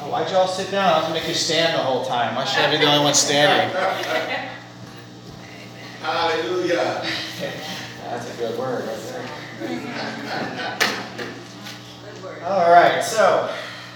Why'd y'all sit down? I was going to make you stand the whole time. Why should I be the only one standing? Hallelujah. That's a good word right there. All right, so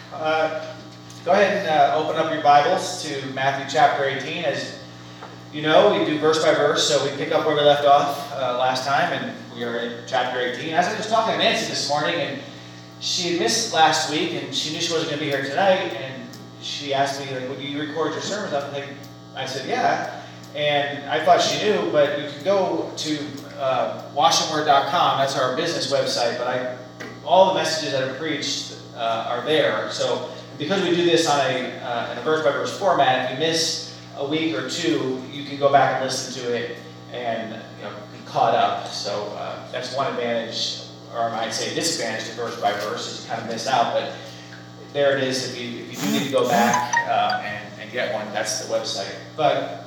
go ahead and open up your Bibles to Matthew chapter 18. As you know, we do verse by verse, so we pick up where we left off last time, and we are in chapter 18. As I was talking to Nancy this morning, and she had missed last week, and she knew she wasn't going to be here tonight, and she asked me, like, would you record your sermons? I said, yeah. And I thought she knew, but you can go to washingword.com. That's our business website, but all the messages that are preached are there. So because we do this on in a verse-by-verse format, if you miss a week or two, you can go back and listen to it and be caught up. So that's one advantage, or I might say disadvantage to verse-by-verse, is you kind of miss out. But there it is. If you do need to go back and get one, that's the website. But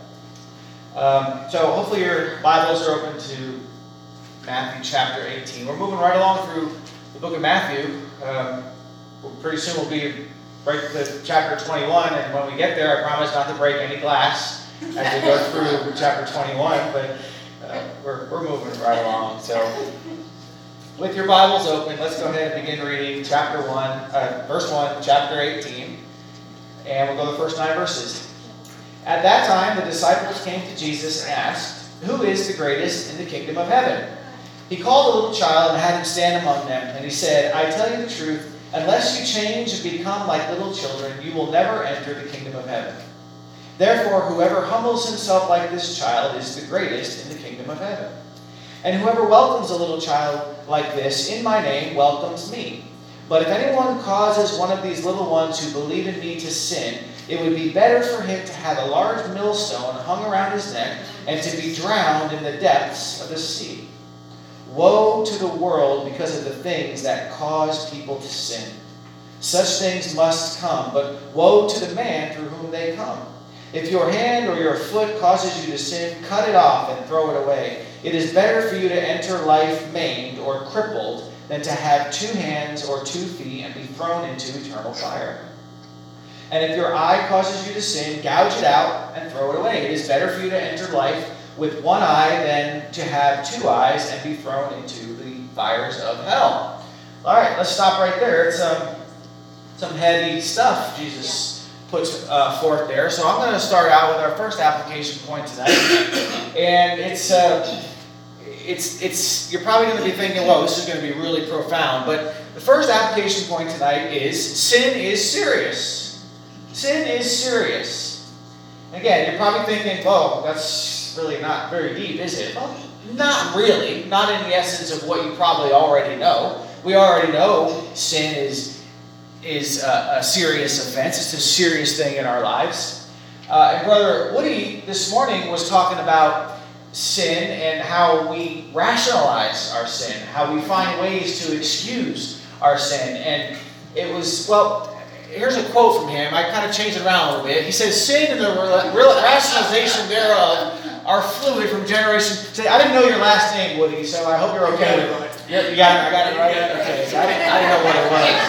so hopefully your Bibles are open to Matthew chapter 18. We're moving right along through the book of Matthew. Pretty soon we'll be right to chapter 21, and when we get there, I promise not to break any glass as we go through chapter 21, but we're moving right along. So with your Bibles open, let's go ahead and begin reading verse 1, chapter 18, and we'll go to the first 9 verses. At that time, the disciples came to Jesus and asked, "Who is the greatest in the kingdom of heaven?" He called a little child and had him stand among them, and he said, "I tell you the truth, unless you change and become like little children, you will never enter the kingdom of heaven. Therefore, whoever humbles himself like this child is the greatest in the kingdom of heaven. And whoever welcomes a little child like this in my name welcomes me. But if anyone causes one of these little ones who believe in me to sin, it would be better for him to have a large millstone hung around his neck and to be drowned in the depths of the sea. Woe to the world because of the things that cause people to sin. Such things must come, but woe to the man through whom they come. If your hand or your foot causes you to sin, cut it off and throw it away. It is better for you to enter life maimed or crippled than to have 2 hands or 2 feet and be thrown into eternal fire. And if your eye causes you to sin, gouge it out and throw it away. It is better for you to enter life with 1 eye than to have 2 eyes and be thrown into the fires of hell." All right, let's stop right there. It's some heavy stuff Jesus puts forth there. So I'm going to start out with our first application point tonight, and it's you're probably going to be thinking, "Well, this is going to be really profound." But the first application point tonight is sin is serious. Sin is serious. Again, you're probably thinking, "Well, that's really not very deep, is it?" Well, not really. Not in the essence of what you probably already know. We already know sin is a serious offense. It's a serious thing in our lives. And Brother Woody this morning was talking about sin and how we rationalize our sin, how we find ways to excuse our sin. And it was, here's a quote from him. I kind of changed it around a little bit. He says, "Sin and the rationalization thereof are fluid from generation." Say, I didn't know your last name, Woody, so I hope you're okay with it. I got it right? Okay, so I didn't know what it was.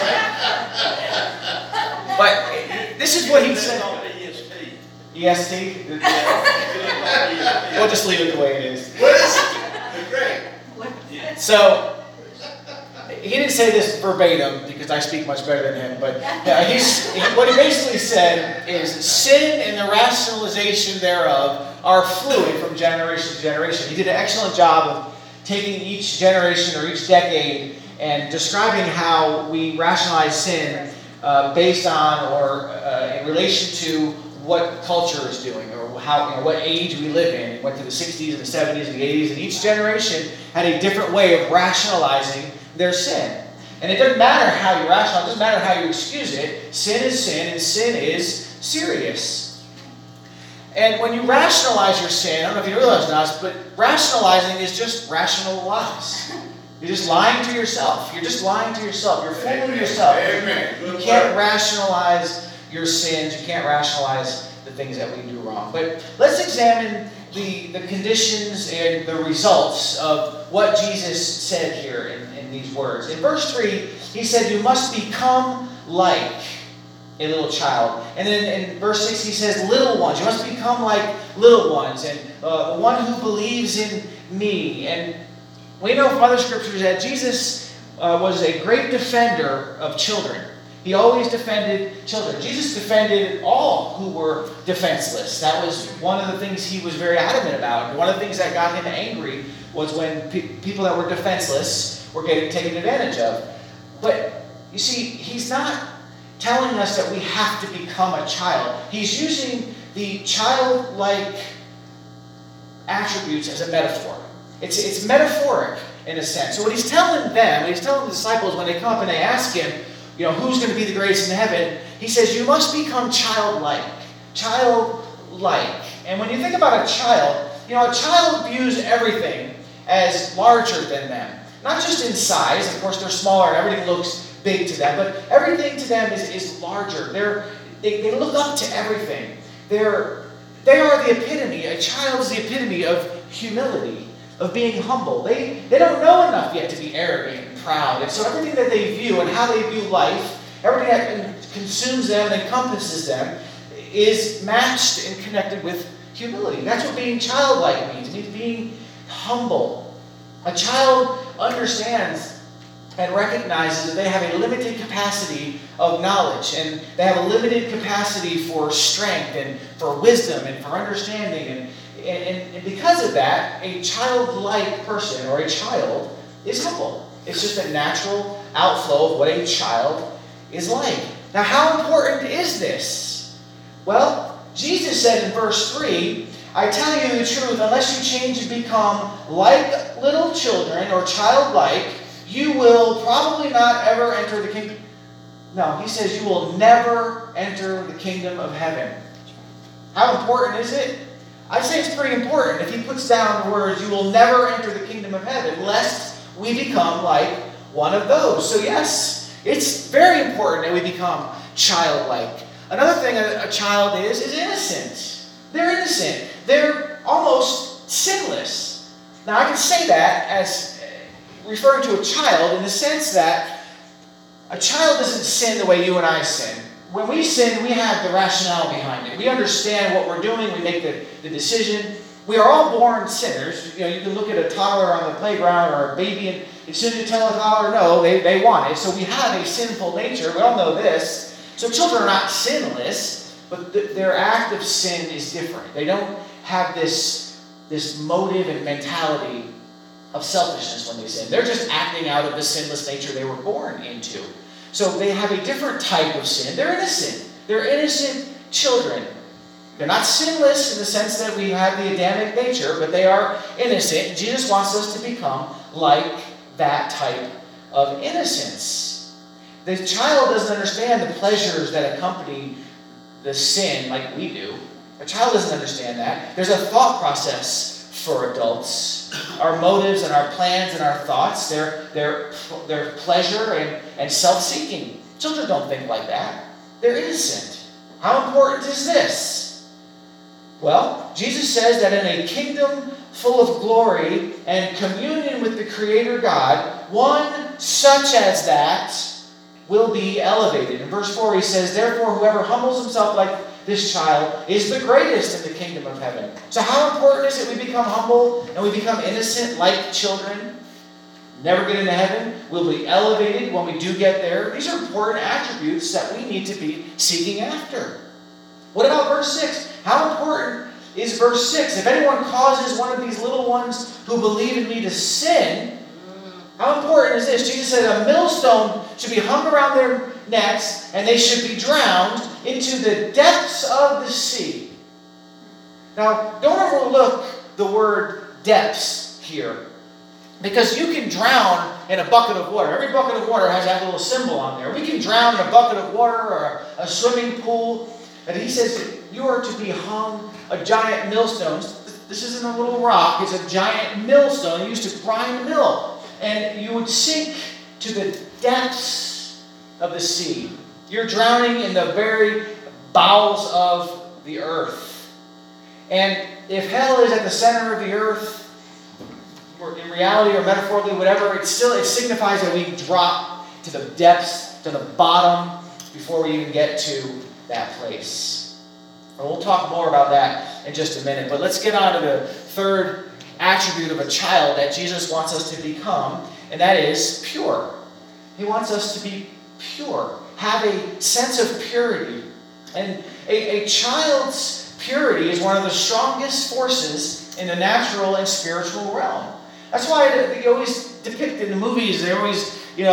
But this is what he said. EST? We'll just leave it the way it is. What is it? Great. So, he didn't say this verbatim because I speak much better than him, but what he basically said is sin and the rationalization thereof are fluid from generation to generation. He did an excellent job of taking each generation or each decade and describing how we rationalize sin based on or in relation to what culture is doing or how what age we live in. He went to the 60s and the 70s and the 80s, and each generation had a different way of rationalizing their sin. And it doesn't matter how you rationalize, it doesn't matter how you excuse it. Sin is sin, and sin is serious. And when you rationalize your sin, I don't know if you realize this, but rationalizing is just rational lies. You're just lying to yourself. You're just lying to yourself. You're fooling yourself. Amen. You can't rationalize your sins. You can't rationalize the things that we do wrong. But let's examine the conditions and the results of what Jesus said here in these words. In verse 3, he said, "You must become like a little child. And then in verse 6 he says, little ones, you must become like little ones, and the one who believes in me. And we know from other scriptures that Jesus was a great defender of children. He always defended children. Jesus defended all who were defenseless. That was one of the things he was very adamant about. One of the things that got him angry was when people that were defenseless were getting taken advantage of. But you see, he's not telling us that we have to become a child. He's using the childlike attributes as a metaphor. It's metaphoric in a sense. So what he's telling them, he's telling the disciples when they come up and they ask him, who's going to be the greatest in heaven? He says, you must become childlike. Childlike. And when you think about a child views everything as larger than them. Not just in size. Of course, they're smaller and everything looks big to them. But everything to them is larger. They look up to everything. They are the epitome. A child is the epitome of humility, of being humble. They don't know enough yet to be arrogant and proud. And so everything that they view and how they view life, everything that consumes them and encompasses them, is matched and connected with humility. That's what being childlike means. It means being humble. A child understands and recognizes that they have a limited capacity of knowledge, and they have a limited capacity for strength and for wisdom and for understanding. And because of that, a childlike person or a child is humble. It's just a natural outflow of what a child is like. Now, how important is this? Well, Jesus said in verse 3, I tell you the truth, unless you change and become like little children or childlike, you will probably not ever enter the kingdom. No, he says you will never enter the kingdom of heaven. How important is it? I'd say it's pretty important if he puts down the words, you will never enter the kingdom of heaven, lest we become like one of those. So yes, it's very important that we become childlike. Another thing a child is innocent. They're innocent. They're almost sinless. Now I can say that as referring to a child in the sense that a child doesn't sin the way you and I sin. When we sin, we have the rationale behind it. We understand what we're doing. We make the decision. We are all born sinners. You can look at a toddler on the playground or a baby, and as soon as you tell a toddler no, they want it. So we have a sinful nature. We all know this. So children are not sinless, but their act of sin is different. They don't have this motive and mentality of selfishness when they sin. They're just acting out of the sinless nature they were born into. So they have a different type of sin. They're innocent. They're innocent children. They're not sinless in the sense that we have the Adamic nature, but they are innocent. Jesus wants us to become like that type of innocence. The child doesn't understand the pleasures that accompany the sin like we do. A child doesn't understand that. There's a thought process for adults. Our motives and our plans and our thoughts, they're pleasure and self-seeking. Children don't think like that. They're innocent. How important is this? Well, Jesus says that in a kingdom full of glory and communion with the Creator God, one such as that will be elevated. In verse 4 he says, therefore whoever humbles himself like this child is the greatest in the kingdom of heaven. So how important is it we become humble and we become innocent like children? Never get into heaven. We'll be elevated when we do get there. These are important attributes that we need to be seeking after. What about verse 6? How important is verse 6? If anyone causes one of these little ones who believe in me to sin, how important is this? Jesus said a millstone should be hung around their necks and they should be drowned into the depths of the sea. Now, don't overlook the word depths here, because you can drown in a bucket of water. Every bucket of water has that little symbol on there. We can drown in a bucket of water or a swimming pool. And he says you are to be hung a giant millstone. This isn't a little rock. It's a giant millstone used to grind mill. And you would sink to the depths of the sea. You're drowning in the very bowels of the earth. And if hell is at the center of the earth, or in reality or metaphorically, whatever, it signifies that we drop to the depths, to the bottom, before we even get to that place. And we'll talk more about that in just a minute. But let's get on to the third attribute of a child that Jesus wants us to become, and that is pure. He wants us to be pure, have a sense of purity. And a child's purity is one of the strongest forces in the natural and spiritual realm. That's why they always depict in the movies, they always, they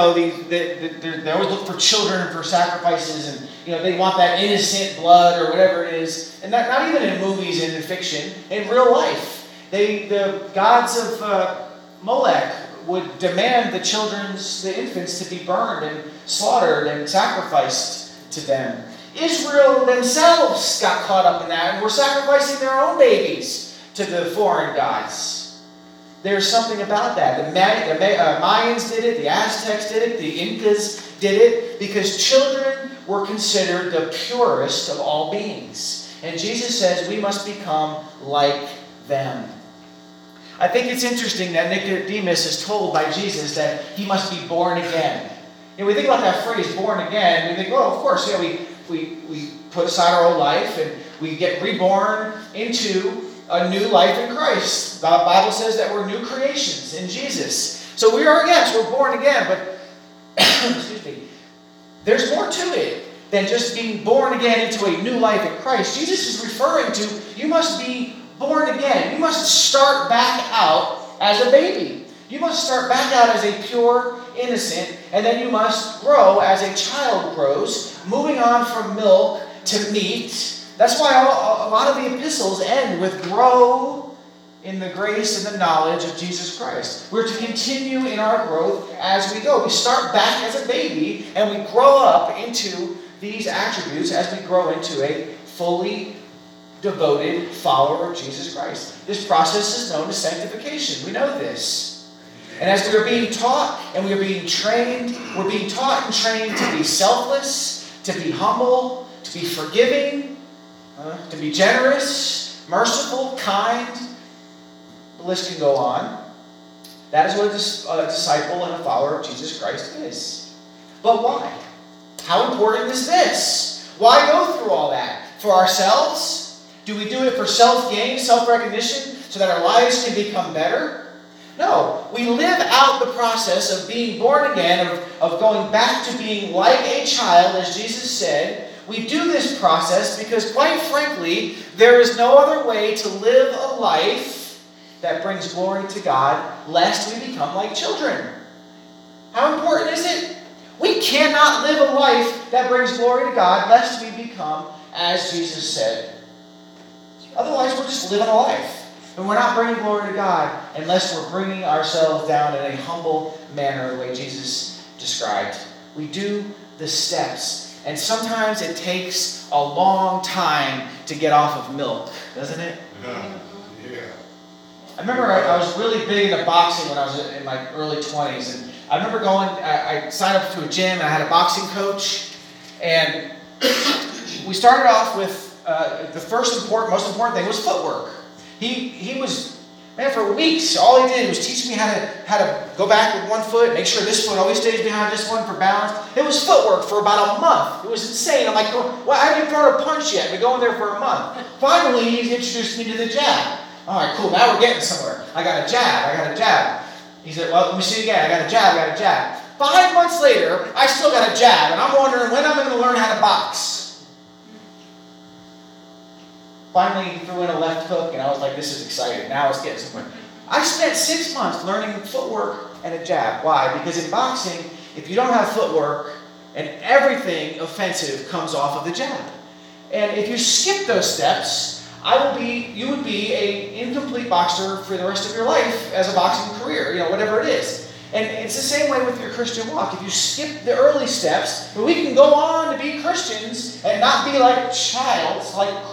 always look for children for sacrifices, and they want that innocent blood or whatever it is. And not even in movies and in fiction, in real life. The gods of Molech would demand the infants to be burned and slaughtered and sacrificed to them. Israel themselves got caught up in that and were sacrificing their own babies to the foreign gods. There's something about that. The Mayans did it, the Aztecs did it, the Incas did it, because children were considered the purest of all beings. And Jesus says we must become like them. I think it's interesting that Nicodemus is told by Jesus that he must be born again. We think about that phrase, born again, we think, well, of course, we put aside our old life and we get reborn into a new life in Christ. The Bible says that we're new creations in Jesus. So we're born again, but excuse me, there's more to it than just being born again into a new life in Christ. Jesus is referring to, you must be born again. You must start back out as a baby. You must start back out as a pure innocent, and then you must grow as a child grows, moving on from milk to meat. That's why a lot of the epistles end with grow in the grace and the knowledge of Jesus Christ. We're to continue in our growth as we go. We start back as a baby, and we grow up into these attributes as we grow into a fully devoted follower of Jesus Christ. This process is known as sanctification. We know this. And as we are being taught and we are being trained, we're being taught and trained to be selfless, to be humble, to be forgiving, to be generous, merciful, kind. The list can go on. That is what a disciple and a follower of Jesus Christ is. But why? How important is this? Why go through all that? For ourselves? Do we do it for self-gain, self-recognition, so that our lives can become better? No, we live out the process of being born again, of going back to being like a child, as Jesus said. We do this process because, quite frankly, there is no other way to live a life that brings glory to God, lest we become like children. How important is it? We cannot live a life that brings glory to God, lest we become as Jesus said. Otherwise, we're just living a life. And we're not bringing glory to God unless we're bringing ourselves down in a humble manner, the way Jesus described. We do the steps. And sometimes it takes a long time to get off of milk, doesn't it? Yeah. I remember I was really big into boxing when I was in my early 20s. And I remember I signed up to a gym and I had a boxing coach. And we started off with the most important thing was footwork. He was, for weeks, all he did was teach me how to go back with one foot, make sure this foot always stays behind this one for balance. It was footwork for about a month. It was insane. I'm like, well, I haven't thrown a punch yet. I've been going there for a month. Finally, he introduced me to the jab. All right, cool. Now we're getting somewhere. I got a jab. He said, well, let me see again. I got a jab. 5 months later, I still got a jab, and I'm wondering when I'm going to learn how to box. Finally, he threw in a left hook, and I was like, this is exciting. Now it's getting somewhere. I spent 6 months learning footwork and a jab. Why? Because in boxing, if you don't have footwork, and everything offensive comes off of the jab. And if you skip those steps, you would be an incomplete boxer for the rest of your life as a boxing career, whatever it is. And it's the same way with your Christian walk. If you skip the early steps, but we can go on to be Christians and not be like a child,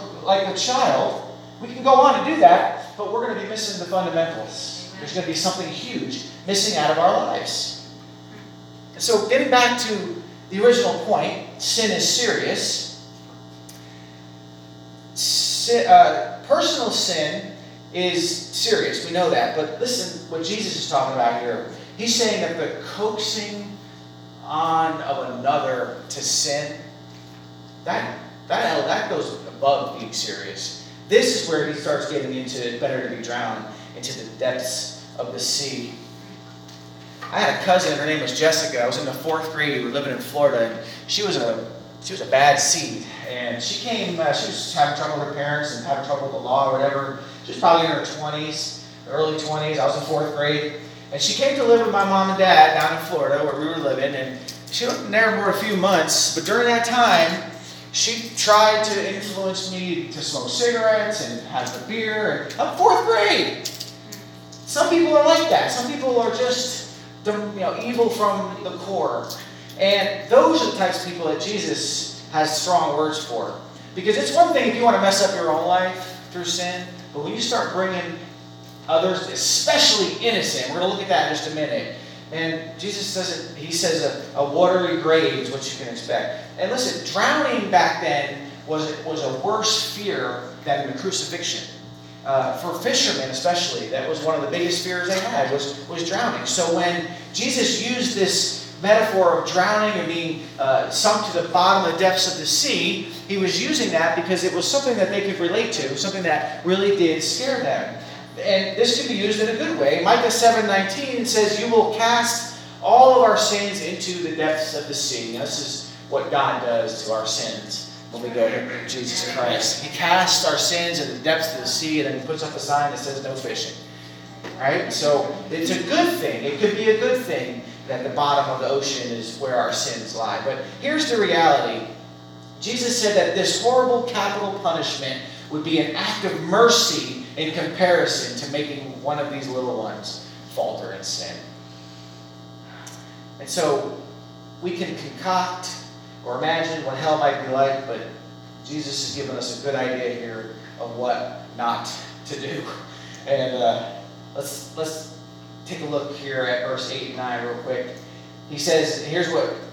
we can go on to do that, but we're going to be missing the fundamentals. There's going to be something huge missing out of our lives. So getting back to the original point, sin is serious. Personal sin is serious. We know that. But listen what Jesus is talking about here. He's saying that the coaxing on of another to sin that goes above being serious. This is where he starts getting into it better to be drowned into the depths of the sea. I had a cousin, her name was Jessica. I was in the 4th grade. We were living in Florida, and she was a bad seed. And she was having trouble with her parents and having trouble with the law or whatever. She was probably in her 20s, early 20s. I was in 4th grade. And she came to live with my mom and dad down in Florida where we were living. And she wasn't there for a few months. But during that time, she tried to influence me to smoke cigarettes and have the beer. And I'm 4th grade. Some people are like that. Some people are just evil from the core. And those are the types of people that Jesus has strong words for. Because it's one thing if you want to mess up your own life through sin, but when you start bringing others, especially innocent, we're going to look at that in just a minute. And Jesus doesn't, he says a watery grave is what you can expect. And listen, drowning back then was a worse fear than the crucifixion. For fishermen especially, that was one of the biggest fears they had, was drowning. So when Jesus used this metaphor of drowning and being sunk to the bottom of the depths of the sea, he was using that because it was something that they could relate to, something that really did scare them. And this can be used in a good way. Micah 7:19 says, "You will cast all of our sins into the depths of the sea." Now, this is what God does to our sins when we go to Jesus Christ. He casts our sins into the depths of the sea, and then he puts up a sign that says no fishing. Right? So it's a good thing. It could be a good thing that the bottom of the ocean is where our sins lie. But here's the reality. Jesus said that this horrible capital punishment would be an act of mercy in comparison to making one of these little ones falter in sin. And so we can concoct or imagine what hell might be like, but Jesus has given us a good idea here of what not to do. And let's take a look here at verse 8 and 9 real quick. He says, here's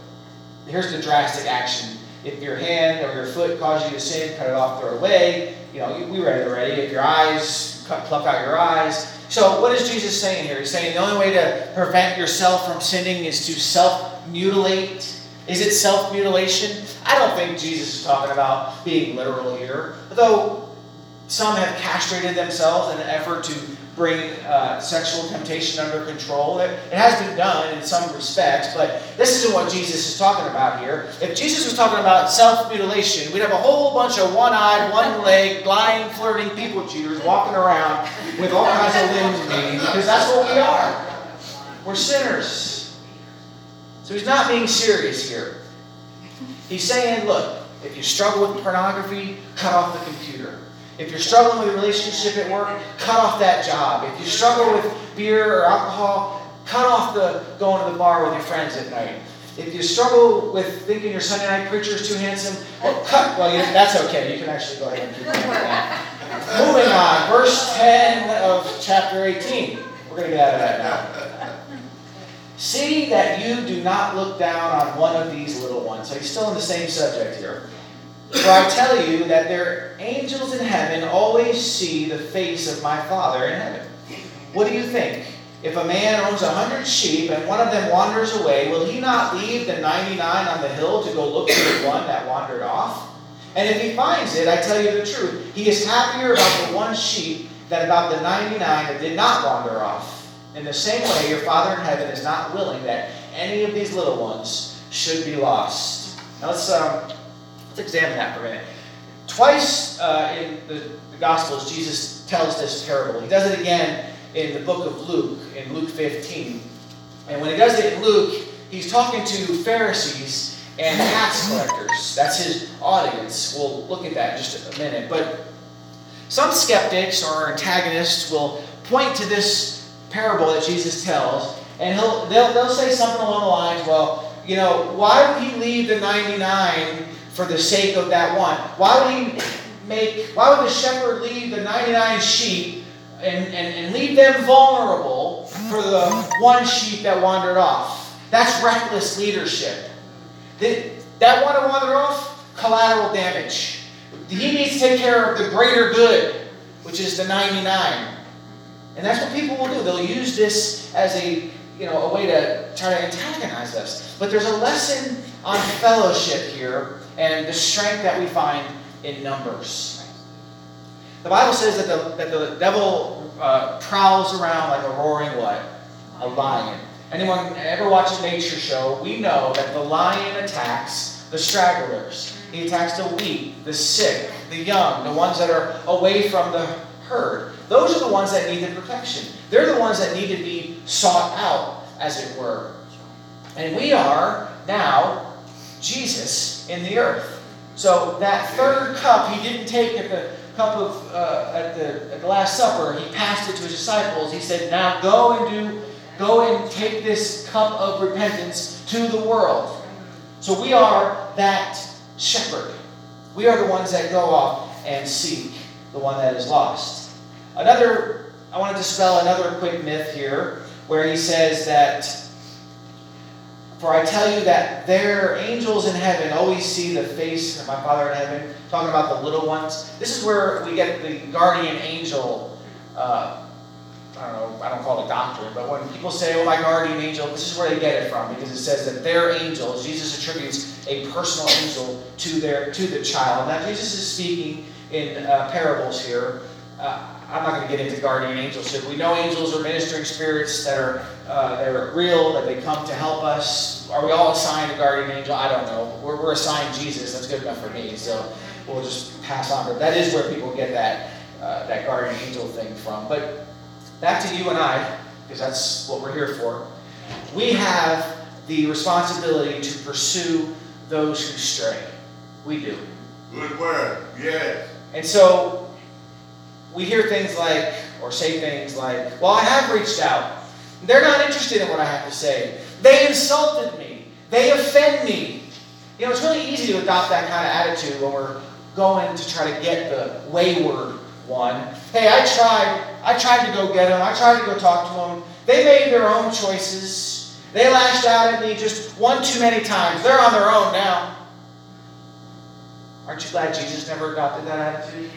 the drastic action. If your hand or your foot causes you to sin, cut it off, throw it away. We read it already. If your eyes, pluck out your eyes. So what is Jesus saying here? He's saying the only way to prevent yourself from sinning is to self-mutilate. Is it self-mutilation? I don't think Jesus is talking about being literal here. Though some have castrated themselves in an effort to bring sexual temptation under control. It has been done in some respects, but this isn't what Jesus is talking about here. If Jesus was talking about self-mutilation, we'd have a whole bunch of one-eyed, one-legged, lying, flirting people cheaters walking around with all kinds of limbs bleeding, because that's what we are. We're sinners. So he's not being serious here. He's saying, look, if you struggle with pornography, cut off the computer. If you're struggling with a relationship at work, cut off that job. If you struggle with beer or alcohol, cut off the going to the bar with your friends at night. If you struggle with thinking your Sunday night preacher is too handsome, that's okay. You can actually go ahead and keep doing that. Moving on, verse 10 of chapter 18. We're going to get out of that now. See that you do not look down on one of these little ones. So he's still in the same subject here. For I tell you that their angels in heaven always see the face of my Father in heaven. What do you think? If a man owns 100 sheep and one of them wanders away, will he not leave the 99 on the hill to go look for the one that wandered off? And if he finds it, I tell you the truth, he is happier about the one sheep than about the 99 that did not wander off. In the same way, your Father in heaven is not willing that any of these little ones should be lost. Now let's examine that for a minute. Twice in the Gospels, Jesus tells this parable. He does it again in the book of Luke, in Luke 15. And when he does it in Luke, he's talking to Pharisees and tax collectors. That's his audience. We'll look at that in just a minute. But some skeptics or antagonists will point to this parable that Jesus tells, and they'll say something along the lines, well, why would he leave the 99 for the sake of that one? Why would the shepherd leave the 99 sheep and leave them vulnerable for the one sheep that wandered off? That's reckless leadership. That one that wandered off, collateral damage. He needs to take care of the greater good, which is the 99. And that's what people will do. They'll use this as a way to try to antagonize us. But there's a lesson on fellowship here and the strength that we find in numbers. The Bible says that the devil prowls around like a roaring what? A lion. Anyone ever watch a nature show? We know that the lion attacks the stragglers. He attacks the weak, the sick, the young, the ones that are away from the herd. Those are the ones that need the protection. They're the ones that need to be sought out, as it were. And we are now Jesus in the earth. So that third cup he didn't take at the cup of at the Last Supper. He passed it to his disciples. He said, "Now go and take this cup of repentance to the world." So we are that shepherd. We are the ones that go off and seek the one that is lost. I want to dispel another quick myth here, where he says that, "For I tell you that their angels in heaven always see the face of my Father in heaven," talking about the little ones. This is where we get the guardian angel, I don't call it doctrine, but when people say, "Oh, my guardian angel," this is where they get it from, because it says that their angels, Jesus attributes a personal angel to the child. Now, Jesus is speaking in parables here. I'm not going to get into guardian angelship. We know angels are ministering spirits that are they're real, that they come to help us. Are we all assigned a guardian angel? I don't know. We're assigned Jesus. That's good enough for me. So we'll just pass on. But that is where people get that guardian angel thing from. But back to you and I, because that's what we're here for. We have the responsibility to pursue those who stray. We do. Good word. Yes. And so we hear things like, or say things like, "Well, I have reached out. They're not interested in what I have to say. They insulted me. They offend me." You know, it's really easy to adopt that kind of attitude when we're going to try to get the wayward one. "Hey, I tried to go get them. I tried to go talk to them. They made their own choices. They lashed out at me just one too many times. They're on their own now." Aren't you glad Jesus never adopted that attitude?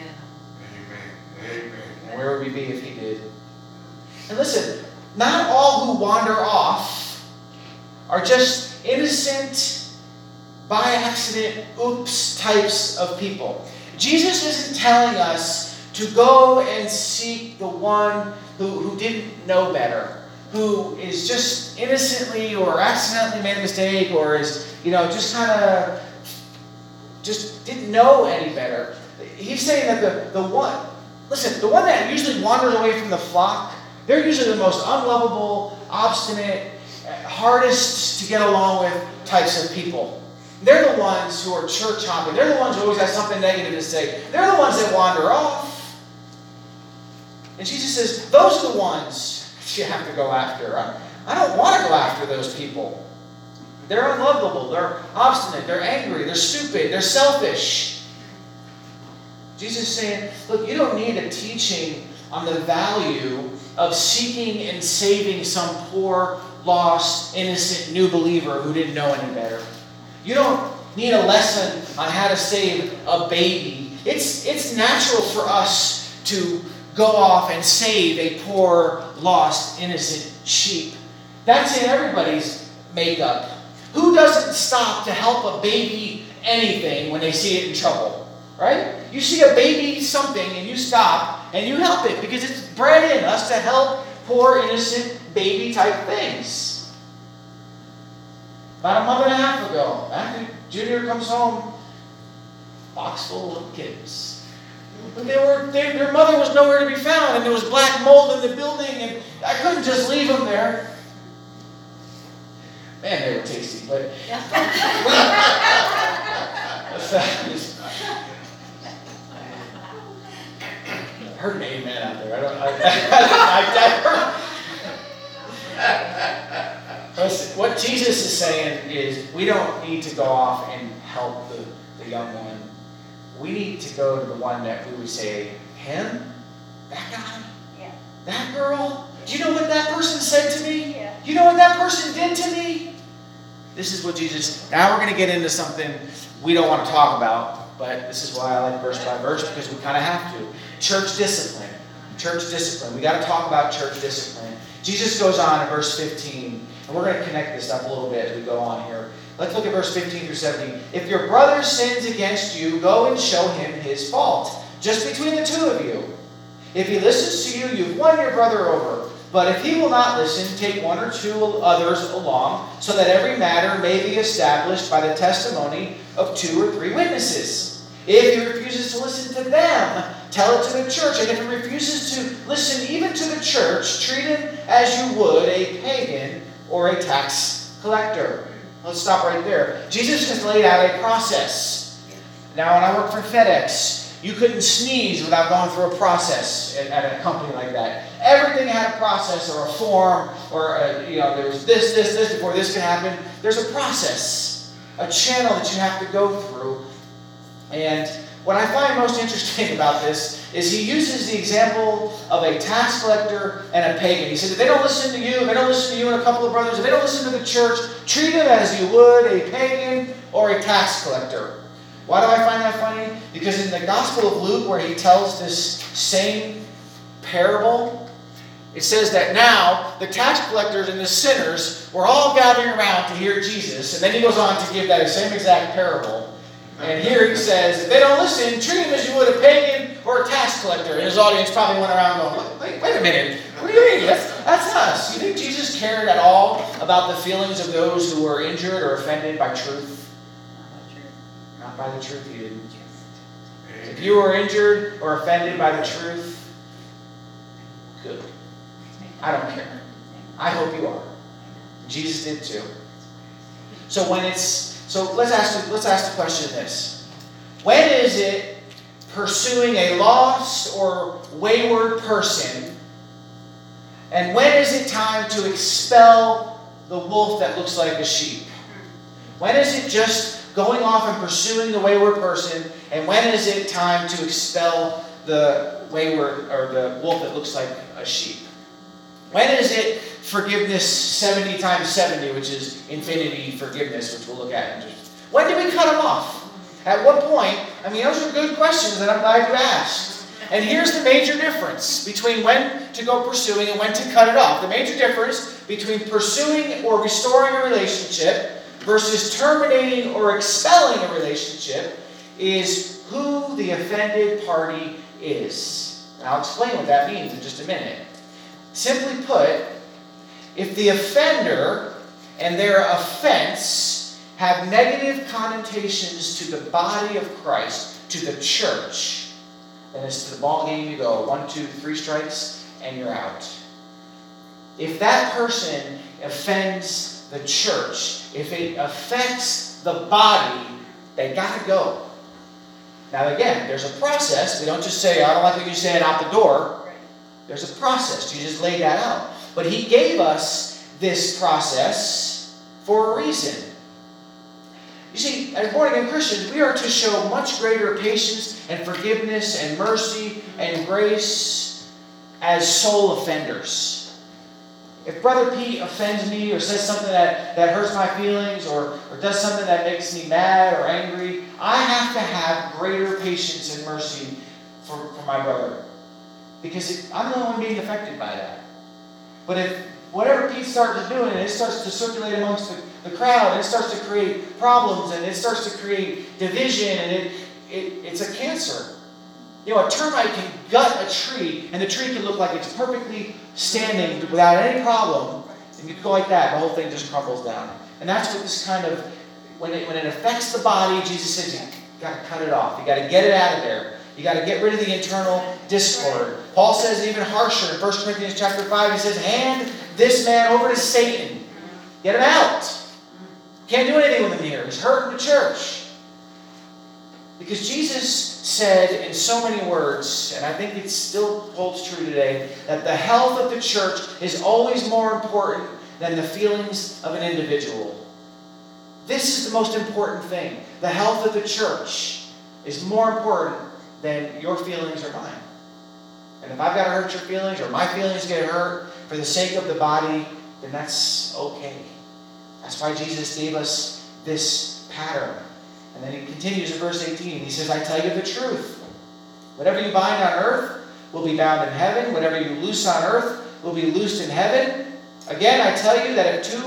Amen. And where would we be if he did? And listen, not all who wander off are just innocent, by accident, oops types of people. Jesus isn't telling us to go and seek the one who didn't know better, who is just innocently or accidentally made a mistake, or is, just kind of just didn't know any better. He's saying that the one that usually wanders away from the flock, they're usually the most unlovable, obstinate, hardest to get along with types of people. They're the ones who are church hopping. They're the ones who always have something negative to say. They're the ones that wander off. And Jesus says, those are the ones you have to go after. I don't want to go after those people. They're unlovable. They're obstinate. They're angry. They're stupid. They're selfish. Jesus is saying, look, you don't need a teaching on the value of seeking and saving some poor, lost, innocent new believer who didn't know any better. You don't need a lesson on how to save a baby. It's natural for us to go off and save a poor, lost, innocent sheep. That's in everybody's makeup. Who doesn't stop to help a baby anything when they see it in trouble? Right? You see a baby something and you stop and you help it because it's bred in us to help poor, innocent baby type things. About a month and a half ago, Matthew Jr. comes home, box full of kittens. But their mother was nowhere to be found, and there was black mold in the building, and I couldn't just leave them there. Man, they were tasty, but I heard an amen out there. Listen, what Jesus is saying is we don't need to go off and help the young one. We need to go to the one that we would say, him? That guy? Yeah. That girl? Do you know what that person said to me? Yeah. You know what that person did to me? This is what Jesus... Now we're going to get into something we don't want to talk about, but this is why I like verse by verse, because we kind of have to. Church discipline. Church discipline. We got to talk about church discipline. Jesus goes on in verse 15, and we're going to connect this up a little bit as we go on here. Let's look at verse 15 through 17. If your brother sins against you, go and show him his fault, just between the two of you. If he listens to you, you've won your brother over. But if he will not listen, take one or two others along, so that every matter may be established by the testimony of 2 or 3 witnesses. If he refuses to listen to them, tell it to the church. And if he refuses to listen even to the church, treat him as you would a pagan or a tax collector. Let's stop right there. Jesus has laid out a process. Now, when I worked for FedEx, you couldn't sneeze without going through a process at a company like that. Everything had a process or a form, or there was this before this could happen. There's a process, a channel that you have to go through. And what I find most interesting about this is he uses the example of a tax collector and a pagan. He says, if they don't listen to you, if they don't listen to you and a couple of brothers, if they don't listen to the church, treat them as you would a pagan or a tax collector. Why do I find that funny? Because in the Gospel of Luke, where he tells this same parable, it says that now the tax collectors and the sinners were all gathering around to hear Jesus. And then he goes on to give that same exact parable. And here he says, if they don't listen, treat them as you would a pagan or a tax collector. And his audience probably went around going, wait a minute. What do you mean? That's us. You think Jesus cared at all about the feelings of those who were injured or offended by truth? Not by the truth, he didn't. If you were injured or offended by the truth, good. I don't care. I hope you are. Jesus did too. So let's ask the question this. When is it pursuing a lost or wayward person? And when is it time to expel the wolf that looks like a sheep? When is it just going off and pursuing the wayward person? And when is it time to expel the wayward or the wolf that looks like a sheep? When is it forgiveness 70 times 70, which is infinity forgiveness, which we'll look at in just. When do we cut them off? At what point? I mean, those are good questions that I'm glad you asked. And here's the major difference between when to go pursuing and when to cut it off. The major difference between pursuing or restoring a relationship versus terminating or expelling a relationship is who the offended party is. And I'll explain what that means in just a minute. Simply put, if the offender and their offense have negative connotations to the body of Christ, to the church, then it's to the ball game you go. 1, 2, 3 strikes, and you're out. If that person offends the church, if it affects the body, they got to go. Now again, there's a process. We don't just say, I don't like what you said, out the door. There's a process. Jesus laid that out. But he gave us this process for a reason. You see, as born-again Christians, we are to show much greater patience and forgiveness and mercy and grace as soul offenders. If Brother Pete offends me or says something that hurts my feelings or does something that makes me mad or angry, I have to have greater patience and mercy for my brother. Because I'm the only one being affected by that. But if whatever Pete starts doing, and it starts to circulate amongst the crowd, and it starts to create problems, and it starts to create division, and it's a cancer. You know, a termite can gut a tree, and the tree can look like it's perfectly standing without any problem. And you go like that, the whole thing just crumbles down. And that's what this kind of, when it affects the body, Jesus says, you got to cut it off. You got to get it out of there. You got to get rid of the internal discord. Paul says it even harsher in 1 Corinthians chapter 5. He says, hand this man over to Satan. Get him out. Can't do anything with him here. He's hurting the church. Because Jesus said in so many words, and I think it still holds true today, that the health of the church is always more important than the feelings of an individual. This is the most important thing. The health of the church is more important than your feelings or mine. And if I've got to hurt your feelings or my feelings get hurt for the sake of the body, then that's okay. That's why Jesus gave us this pattern. And then he continues in verse 18. He says, I tell you the truth. Whatever you bind on earth will be bound in heaven. Whatever you loose on earth will be loosed in heaven. Again, I tell you that if 2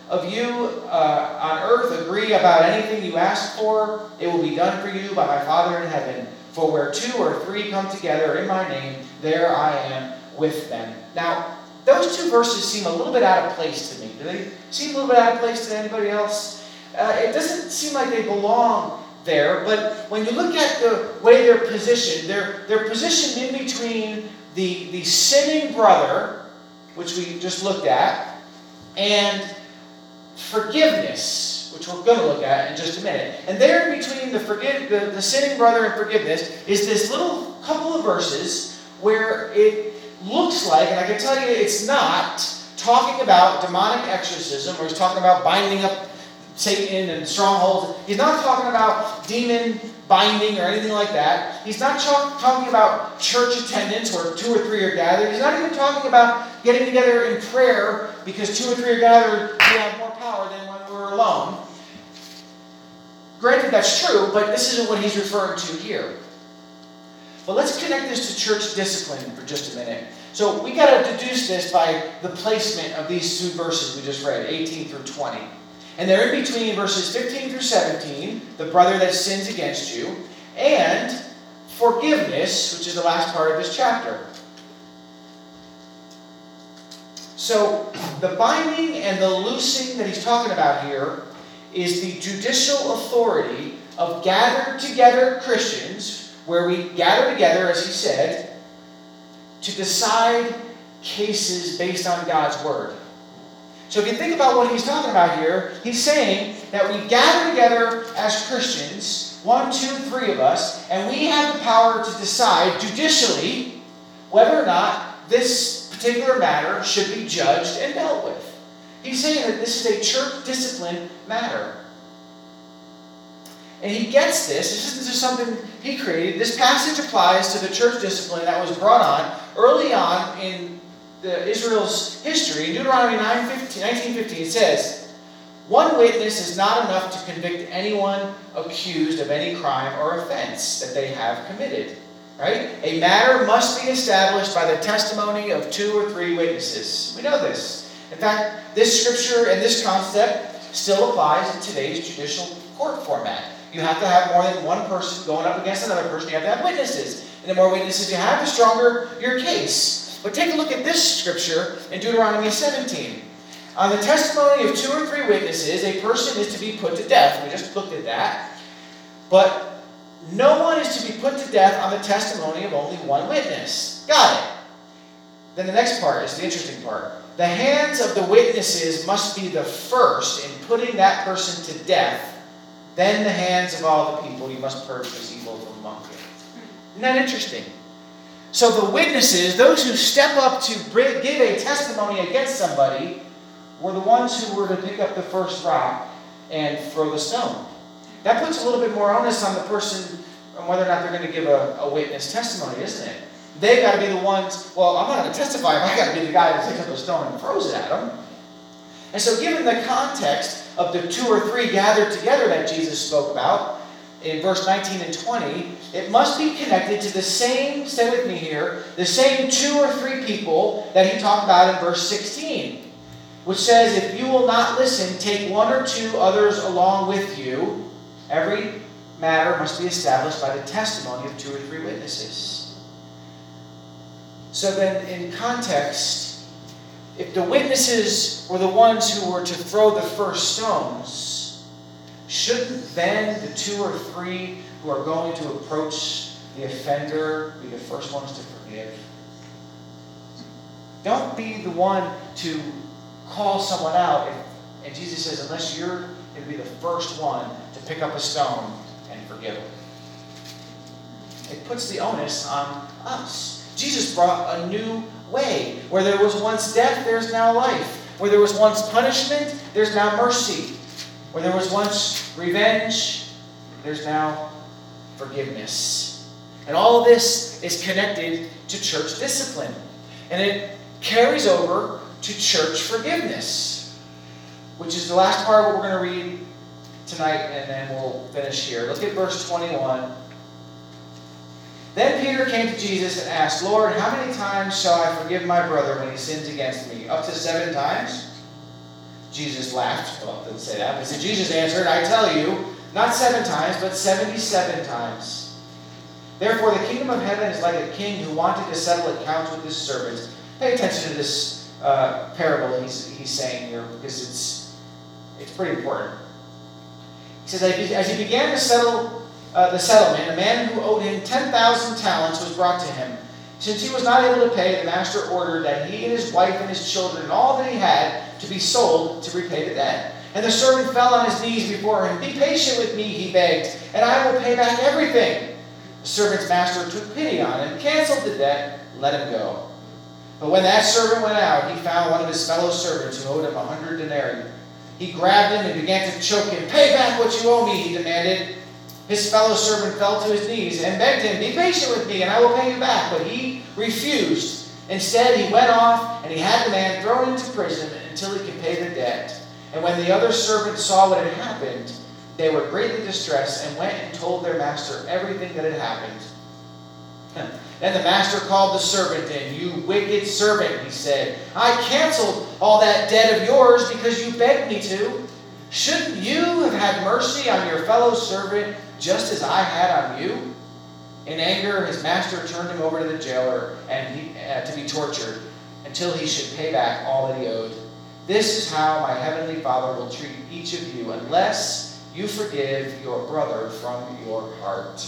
of you on earth agree about anything you ask for, it will be done for you by my Father in heaven. For where 2 or 3 come together in my name, there I am with them. Now, those 2 verses seem a little bit out of place to me. Do they seem a little bit out of place to anybody else? It doesn't seem like they belong there, but when you look at the way they're positioned, they're positioned in between the sinning brother, which we just looked at, and forgiveness, which we're going to look at in just a minute. And there in between the sinning brother and forgiveness is this little couple of verses where it looks like, and I can tell you it's not, talking about demonic exorcism, or he's talking about binding up Satan and strongholds. He's not talking about demon binding or anything like that. He's not talking about church attendance where 2 or 3 are gathered. He's not even talking about getting together in prayer because 2 or 3 are gathered, we have more power than when we're alone. Granted, that's true, but this isn't what he's referring to here. But let's connect this to church discipline for just a minute. So we got to deduce this by the placement of these 2 verses we just read, 18 through 20. And they're in between verses 15 through 17, the brother that sins against you, and forgiveness, which is the last part of this chapter. So the binding and the loosing that he's talking about here is the judicial authority of gathered together Christians, where we gather together, as he said, to decide cases based on God's word. So if you think about what he's talking about here, he's saying that we gather together as Christians, 1, 2, 3 of us, and we have the power to decide judicially whether or not this particular matter should be judged and dealt with. He's saying that this is a church discipline matter. And he gets this. This isn't just something he created. This passage applies to the church discipline that was brought on early on in Israel's history. In Deuteronomy 19:15 it says, "One witness is not enough to convict anyone accused of any crime or offense that they have committed." Right? A matter must be established by the testimony of 2 or 3 witnesses. We know this. In fact, this scripture and this concept still applies in today's judicial court format. You have to have more than one person going up against another person. You have to have witnesses. And the more witnesses you have, the stronger your case. But take a look at this scripture in Deuteronomy 17. On the testimony of 2 or 3 witnesses, a person is to be put to death. We just looked at that. But no one is to be put to death on the testimony of only one witness. Got it. Then the next part is the interesting part. The hands of the witnesses must be the first in putting that person to death. Then the hands of all the people. You must purge this evil from among you. Isn't that interesting? So the witnesses, those who step up to give a testimony against somebody, were the ones who were to pick up the first rock and throw the stone. That puts a little bit more onus on the person on whether or not they're going to give a witness testimony, isn't it? They've got to be the ones, well, I'm not going to testify if I got to be the guy that picks up a stone and throws it at them. And so given the context of the 2 or 3 gathered together that Jesus spoke about, in verse 19 and 20, it must be connected to the same, stay with me here, the same 2 or 3 people that he talked about in verse 16, which says, "If you will not listen, take 1 or 2 others along with you. Every matter must be established by the testimony of 2 or 3 witnesses." So then, in context, if the witnesses were the ones who were to throw the first stones, shouldn't then the 2 or 3 who are going to approach the offender be the first ones to forgive? Don't be the one to call someone out. And Jesus says, unless you're going to be the first one to pick up a stone and forgive them. It puts the onus on us. Jesus brought a new way. Where there was once death, there's now life. Where there was once punishment, there's now mercy. Where there was once revenge, there's now forgiveness. And all of this is connected to church discipline. And it carries over to church forgiveness, which is the last part of what we're going to read tonight, and then we'll finish here. Look at verse 21. Then Peter came to Jesus and asked, "Lord, how many times shall I forgive my brother when he sins against me? Up to 7 times?" Jesus laughed. Well, it doesn't say that. But it said, Jesus answered, I tell you, not 7 times, but 77 times. Therefore, the kingdom of heaven is like a king who wanted to settle accounts with his servants. Pay attention to this parable he's saying here, because it's pretty important. He says, as he began to settle the settlement, a man who owed him 10,000 talents was brought to him. Since he was not able to pay, the master ordered that he and his wife and his children and all that he had to be sold to repay the debt. And the servant fell on his knees before him. Be patient with me, he begged, and I will pay back everything. The servant's master took pity on him, canceled the debt, let him go. But when that servant went out, he found one of his fellow servants who owed him 100 denarii. He grabbed him and began to choke him. Pay back what you owe me, he demanded. His fellow servant fell to his knees and begged him, be patient with me and I will pay you back. But he refused. Instead, he went off and he had the man thrown into prison until he could pay the debt. And when the other servants saw what had happened, they were greatly distressed and went and told their master everything that had happened. Then the master called the servant in. You wicked servant, he said. I canceled all that debt of yours because you begged me to. Shouldn't you have had mercy on your fellow servant just as I had on you? In anger, his master turned him over to the jailer and to be tortured until he should pay back all that he owed. This is how my heavenly Father will treat each of you unless you forgive your brother from your heart.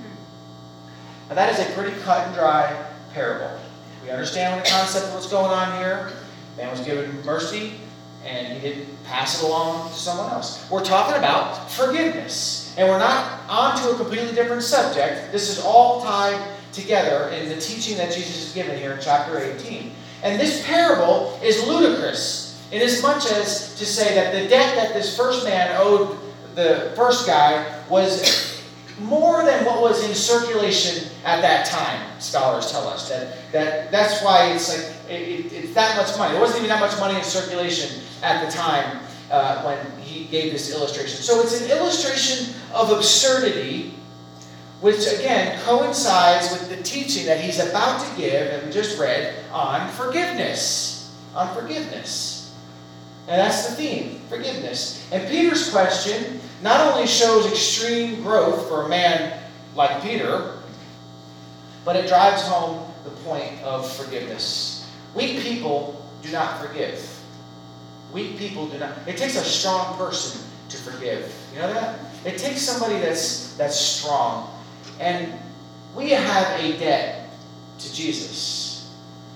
Now that is a pretty cut and dry parable. We understand the concept of what's going on here. Man was given mercy, and he didn't pass it along to someone else. We're talking about forgiveness. And we're not on to a completely different subject. This is all tied together in the teaching that Jesus has given here in chapter 18. And this parable is ludicrous, inasmuch as to say that the debt that this first man owed the first guy was more than what was in circulation at that time, scholars tell us. That's why it's like it's that much money. There wasn't even that much money in circulation at the time when he gave this illustration. So it's an illustration of absurdity, which again coincides with the teaching that he's about to give, that we just read, on forgiveness. On forgiveness. And that's the theme, forgiveness. And Peter's question not only shows extreme growth for a man like Peter, but it drives home the point of forgiveness. Weak people do not forgive. Weak people do not. It takes a strong person to forgive. You know that? It takes somebody that's strong. And we have a debt to Jesus.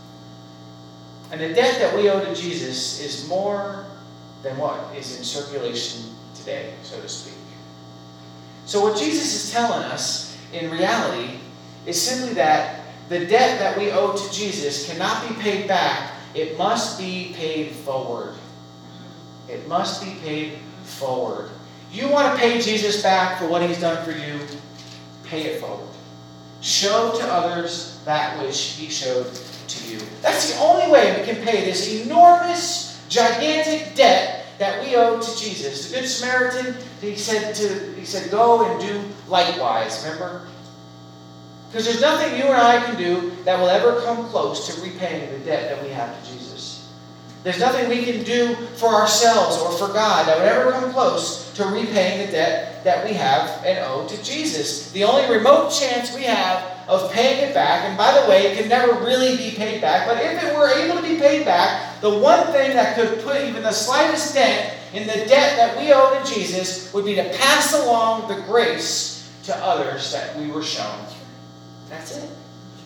And the debt that we owe to Jesus is more than what is in circulation today, so to speak. So what Jesus is telling us, in reality, is simply that the debt that we owe to Jesus cannot be paid back. It must be paid forward. It must be paid forward. You want to pay Jesus back for what he's done for you? Pay it forward. Show to others that which he showed to you. That's the only way we can pay this enormous, gigantic debt that we owe to Jesus. The Good Samaritan, he said, go and do likewise. Remember? Because there's nothing you and I can do that will ever come close to repaying the debt that we have to Jesus. There's nothing we can do for ourselves or for God that would ever come close to repaying the debt that we have and owe to Jesus. The only remote chance we have of paying it back, and by the way, it can never really be paid back, but if it were able to be paid back, the one thing that could put even the slightest dent in the debt that we owe to Jesus would be to pass along the grace to others that we were shown. That's it.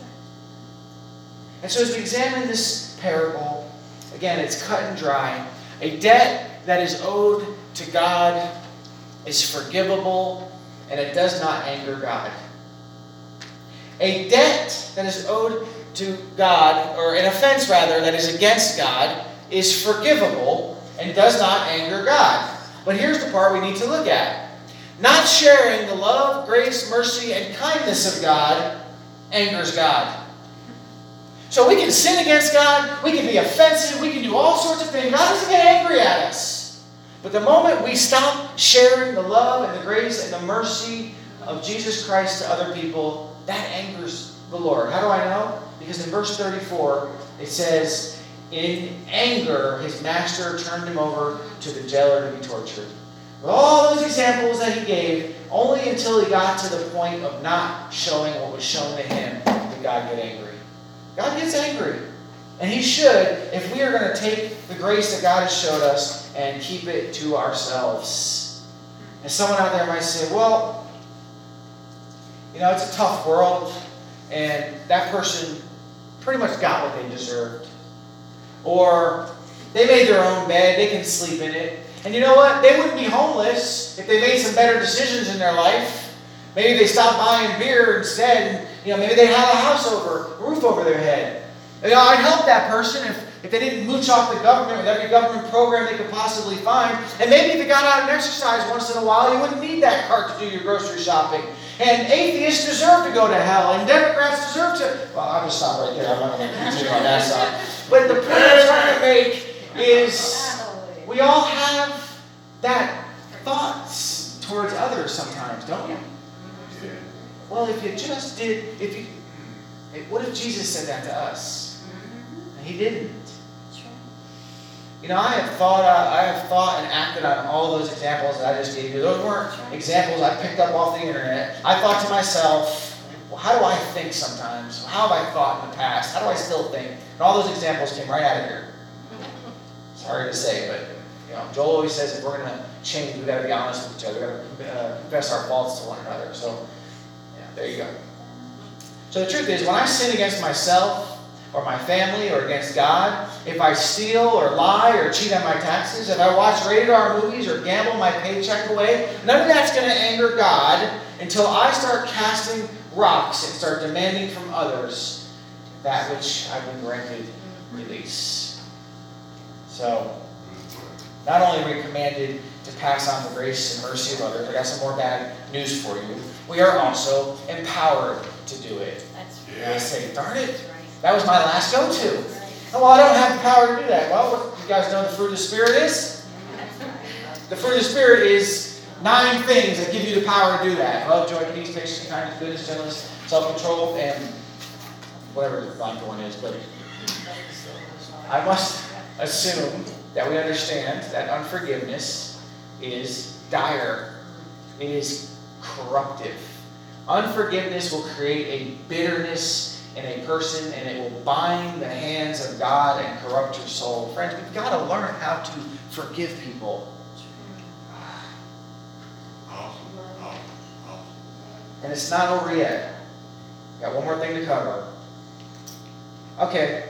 And so as we examine this parable, again, it's cut and dry. A debt that is owed to God is forgivable, and it does not anger God. A debt that is owed to God, or an offense rather, that is against God, is forgivable and does not anger God. But here's the part we need to look at. Not sharing the love, grace, mercy, and kindness of God angers God. So we can sin against God, we can be offensive, we can do all sorts of things. God doesn't get angry at us. But the moment we stop sharing the love and the grace and the mercy of Jesus Christ to other people, that angers the Lord. How do I know? Because in verse 34, it says, in anger, his master turned him over to the jailer to be tortured. With all those examples that he gave, only until he got to the point of not showing what was shown to him did God get angry. God gets angry. And he should, if we are going to take the grace that God has showed us and keep it to ourselves. And someone out there might say, well, it's a tough world, and that person pretty much got what they deserved. Or they made their own bed, they can sleep in it. And you know what? They wouldn't be homeless if they made some better decisions in their life. Maybe they stopped buying beer instead, and maybe they had a roof over their head. I'd help that person if they didn't mooch off the government with every government program they could possibly find. And maybe if you got out and exercised once in a while, you wouldn't need that cart to do your grocery shopping. And atheists deserve to go to hell, and Democrats deserve to... Well, I'll just stop right there. I'm not going to continue on that side. But the point I'm trying to make is we all have that thoughts towards others sometimes, don't we? Well, if you just did... What if Jesus said that to us? And he didn't. I have thought and acted on all those examples that I just gave you. Those weren't examples I picked up off the internet. I thought to myself, well, how do I think sometimes? How have I thought in the past? How do I still think? And all those examples came right out of here. Sorry to say, but Joel always says if we're going to change, we've got to be honest with each other. We've got to confess our faults to one another. So, there you go. So the truth is, when I sin against myself or my family or against God, if I steal or lie or cheat on my taxes, if I watch rated R movies or gamble my paycheck away, none of that's going to anger God until I start casting rocks and start demanding from others that which I've been granted release. So, not only are we commanded to pass on the grace and mercy of others, I got some more bad news for you. We are also empowered to do it. And I say, darn it, that was my last go-to. Well, I don't have the power to do that. Well, you guys know what the fruit of the Spirit is? The fruit of the Spirit is 9 things that give you the power to do that. Love, joy, peace, patience, kindness, goodness, gentleness, self-control, and whatever the ninth one is. But I must assume that we understand that unforgiveness is dire. It is corruptive. Unforgiveness will create a bitterness in a person, and it will bind the hands of God and corrupt your soul. Friends, we've got to learn how to forgive people. And it's not over yet. Got one more thing to cover. Okay.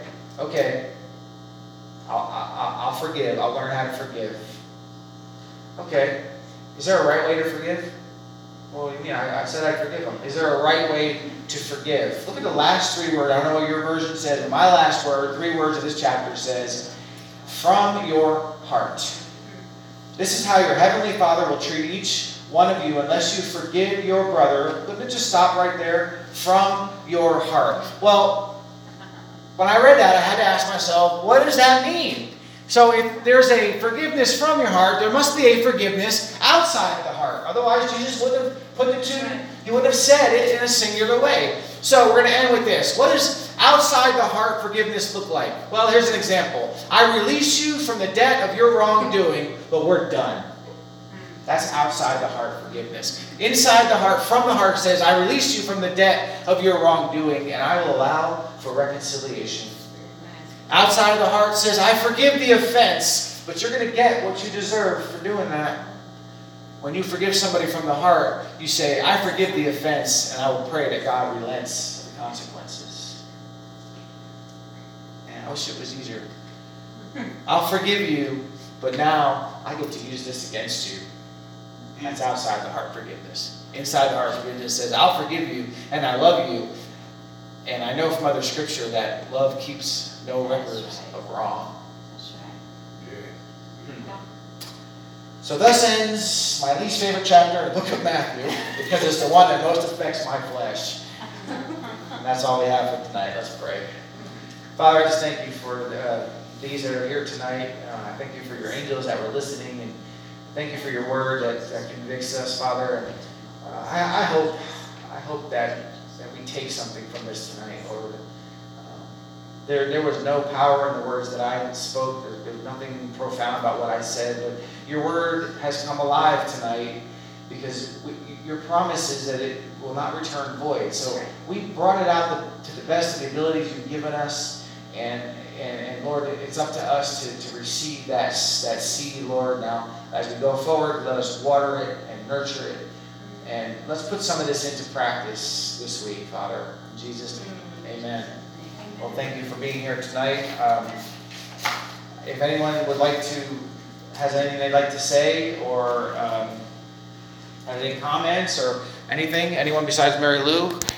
I'll forgive. I'll learn how to forgive. Okay. Is there a right way to forgive? Well, I said I forgive them. Is there a right way to forgive? Look at the last 3 words. I don't know what your version says, but my last 3 words of this chapter says, from your heart. This is how your heavenly Father will treat each one of you unless you forgive your brother. Let me just stop right there. From your heart. Well, when I read that, I had to ask myself, what does that mean? So if there's a forgiveness from your heart, there must be a forgiveness outside of the heart. Otherwise, Jesus wouldn't have put the 2, he wouldn't have said it in a singular way. So we're going to end with this. What does outside the heart forgiveness look like? Well, here's an example. I release you from the debt of your wrongdoing, but we're done. That's outside the heart forgiveness. Inside the heart, from the heart says, I release you from the debt of your wrongdoing, and I will allow for reconciliation. Outside of the heart says, I forgive the offense, but you're going to get what you deserve for doing that. When you forgive somebody from the heart, you say, I forgive the offense, and I will pray that God relents of the consequences. Man, I wish it was easier. I'll forgive you, but now I get to use this against you. That's outside the heart forgiveness. Inside the heart forgiveness says, I'll forgive you, and I love you. And I know from other scripture that love keeps no records of wrong. That's right. So thus ends my least favorite chapter in the book of Matthew, because it's the one that most affects my flesh. And that's all we have for tonight. Let's pray. Father, I just thank you for these that are here tonight. I thank you for your angels that were listening, and thank you for your word that convicts us, Father. And I hope that we take something from this tonight, Lord. There was no power in the words that I spoke. There's nothing profound about what I said, but your word has come alive tonight because your promise is that it will not return void. So we brought it out to the best of the abilities you've given us, and Lord, it's up to us to receive that seed, Lord. Now, as we go forward, let us water it and nurture it, and let's put some of this into practice this week, Father. In Jesus' name, amen. Well, thank you for being here tonight. If anyone has anything they'd like to say, or has any comments or anything, anyone besides Mary Lou?